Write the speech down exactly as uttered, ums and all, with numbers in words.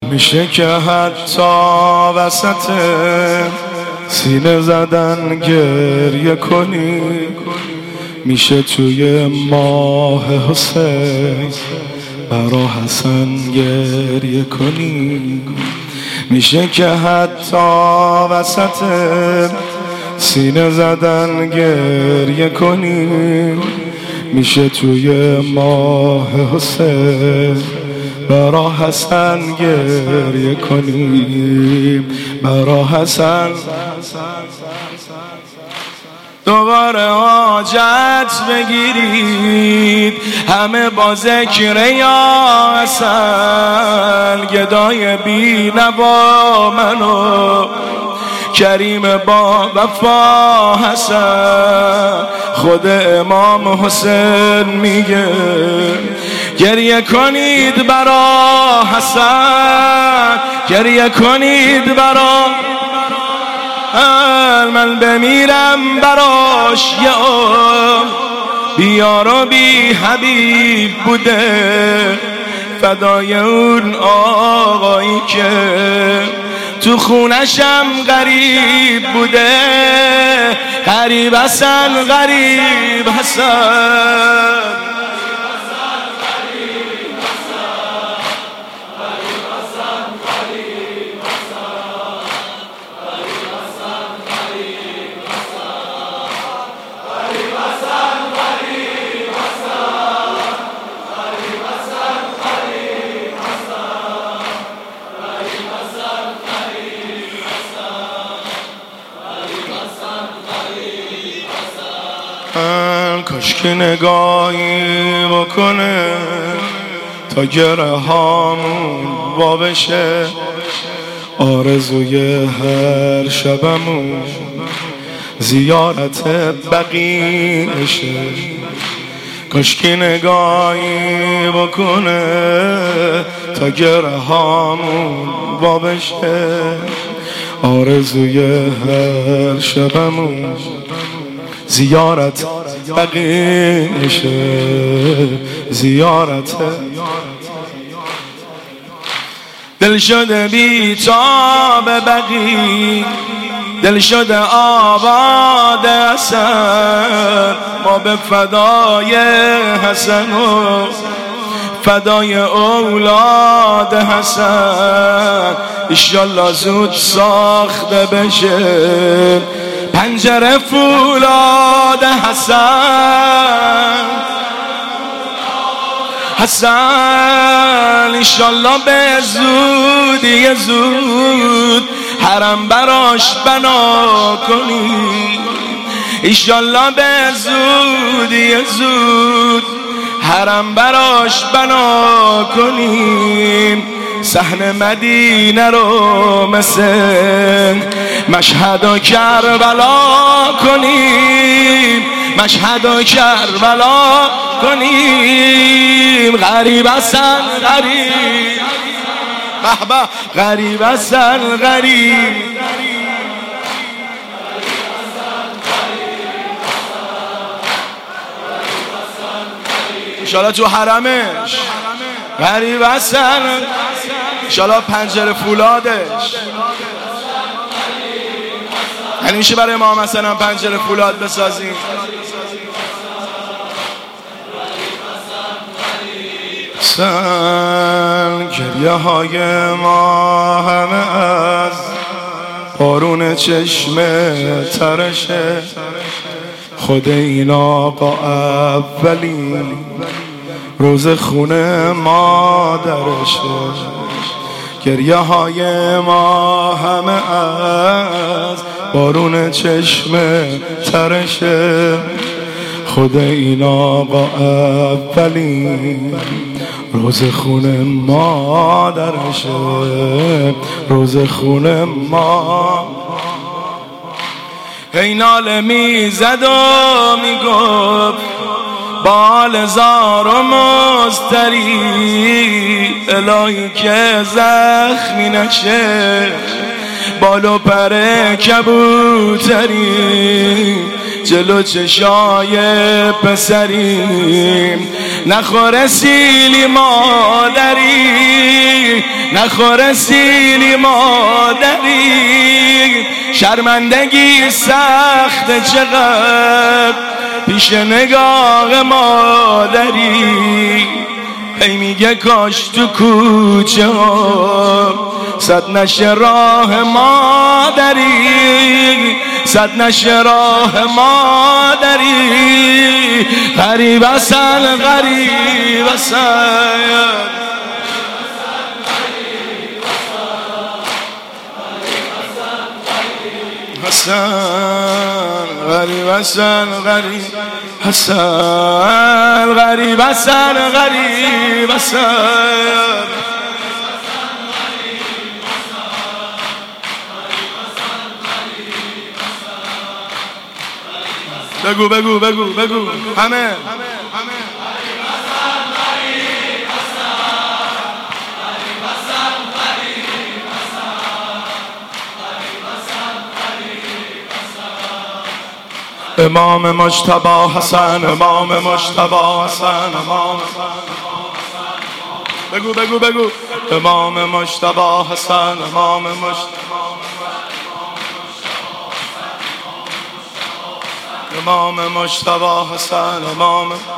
میشه که حتی وسط سینه زدن گریه کنی، میشه توی ماه حسین برا حسن گریه کنی، میشه که حتی وسط سینه زدن گریه کنی، میشه توی ماه حسین برا حسن گریه کنی، برا حسن. دوباره حاجت بگیرید همه با ذکر یا حسن، گدای بی نوا منو کریم با وفا حسن. خود امام حسین میگه گریه کنید برا حسن، گریه کنید برا من بمیرم براش یه عمر، بیار و بی حبیب بوده فدای اون آقایی که تو خونشم غریب بوده. غریب حسن، غریب حسن، کاش که نگاهی بکنه تا گره هامون وا بشه، آرزوی هر شبمون زیارت بقیشه. کاش که نگاهی بکنه تا گره هامون وا بشه، آرزوی هر شبمون زیارت بقیشه، زیارت. دل شده بی تاب بقی، دل شده آباد حسن، ما به فدای حسن و فدای اولاد حسن انشالله زود ساخته بشه پنجره فولاد حسن. حسن انشالله به زودی زود حرم براش بنا کنی، انشالله به زودی زود حرم براش بنا کنیم، صحن مدینه رو مثل مشهد و کربلا کنیم، مشهد و کربلا کنیم. غریب حسن غریب، بهبه غریب حسن غریب، انشالله تو حرمش غریب حسن، انشالله پنجره فولادش. یعنی میشه برای امام حسن هم پنجره فولاد بسازیم. حسن گریه های ما همه از بارون چشم ترشه، خود این آقا اولین روز خونه مادرشه. گریه های ما همه از بارون چشم ترشه، خود این آقا اولین روز خونه مادرشه، روز خونه ما. هی ناله میزد و میگفت بال زار و مستری، الهی که زخمی نشه بال و پر کبوتری، جلو چشای پسریم. نخوره سیلی مادری، نخوره سیلی مادری. شرمندگی سخت چقدر پیش نگاه مادری. هی میگه کاش تو کوچه ها صد نشه راه مادری، صد نشه راه مادری. غریب اصل غریب اصل حسن، غریب حسن غریب حسن، غریب حسن غریب حسن. بگو بگو بگو بگو همه امام مجتبی حسن، امام مجتبی حسن، امام بگو بگو بگو امام مجتبی حسن، امام مجتبی امام مجتبی حسن، امام